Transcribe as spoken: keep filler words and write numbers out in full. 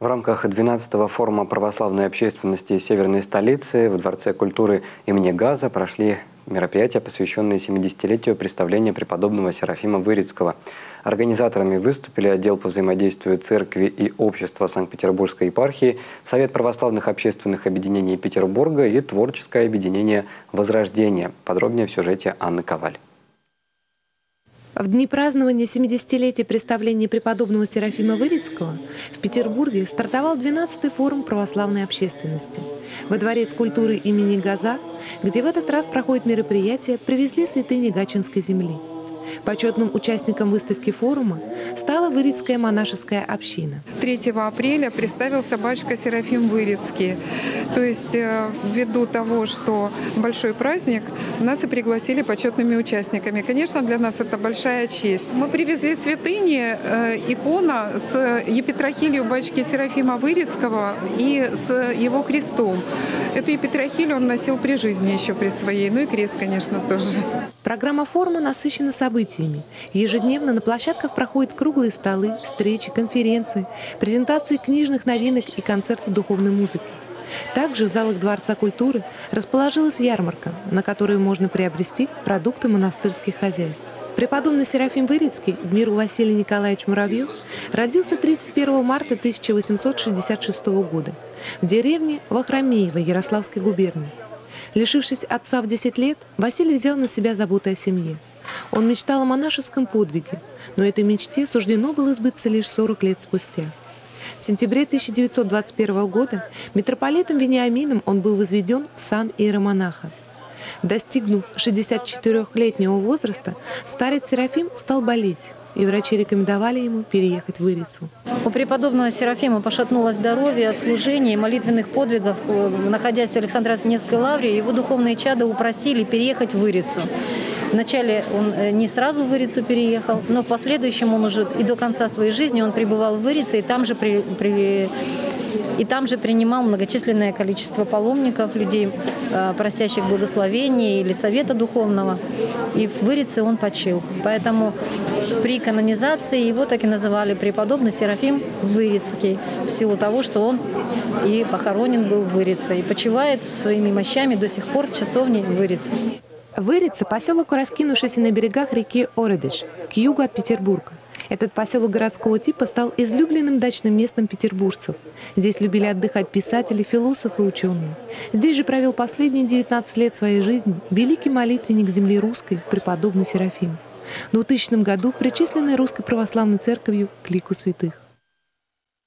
В рамках двенадцатого форума православной общественности Северной столицы в Дворце культуры имени Газа прошли мероприятия, посвященные семидесятилетию представления преподобного Серафима Вырицкого. Организаторами выступили отдел по взаимодействию церкви и общества Санкт-Петербургской епархии, Совет православных общественных объединений Петербурга и творческое объединение «Возрождение». Подробнее в сюжете Анны Коваль. В дни празднования семидесятилетия представления преподобного Серафима Вырицкого в Петербурге стартовал двенадцатый форум православной общественности. Во Дворец культуры имени Газа, где в этот раз проходит мероприятие, привезли святыни Гатчинской земли. Почетным участником выставки форума стала Вырицкая монашеская община. третьего апреля представился батюшка Серафим Вырицкий. То есть ввиду того, что большой праздник, нас и пригласили почетными участниками. Конечно, для нас это большая честь. Мы привезли святыни, икона с епитрахилью батюшки Серафима Вырицкого и с его крестом. Эту епитрахилью он носил при жизни еще при своей, ну и крест, конечно, тоже. Программа форума насыщена событиями. Ежедневно на площадках проходят круглые столы, встречи, конференции, презентации книжных новинок и концерты духовной музыки. Также в залах Дворца культуры расположилась ярмарка, на которой можно приобрести продукты монастырских хозяйств. Преподобный Серафим Вырицкий, в миру Василий Николаевич Муравьев, родился тридцать первого марта тысяча восемьсот шестьдесят шестого года в деревне Вахромеево Ярославской губернии. Лишившись отца в десять лет, Василий взял на себя заботу о семье. Он мечтал о монашеском подвиге, но этой мечте суждено было сбыться лишь сорок лет спустя. В сентябре тысяча девятьсот двадцать первого года митрополитом Вениамином он был возведен в сан иеромонаха. Достигнув шестидесятичетырёхлетнего возраста, старец Серафим стал болеть, и врачи рекомендовали ему переехать в Вырицу. У преподобного Серафима пошатнулось здоровье от служения и молитвенных подвигов. Находясь в Александро-Невской лавре, его духовные чада упросили переехать в Вырицу. Вначале он не сразу в Вырицу переехал, но в последующем он уже и до конца своей жизни он пребывал в Вырице, и там же, при, при, и там же принимал многочисленное количество паломников, людей, просящих благословения или совета духовного. И в Вырице он почил. Поэтому при канонизации его так и называли преподобный Серафим Вырицкий, в силу того, что он и похоронен был в Вырице, и почивает своими мощами до сих пор в часовне в Вырице. Вырица – поселок, раскинувшийся на берегах реки Оредыш, к югу от Петербурга. Этот поселок городского типа стал излюбленным дачным местом петербуржцев. Здесь любили отдыхать писатели, философы и ученые. Здесь же провел последние девятнадцать лет своей жизни великий молитвенник земли русской, преподобный Серафим. В двухтысячном году причисленный Русской православной церковью к лику святых.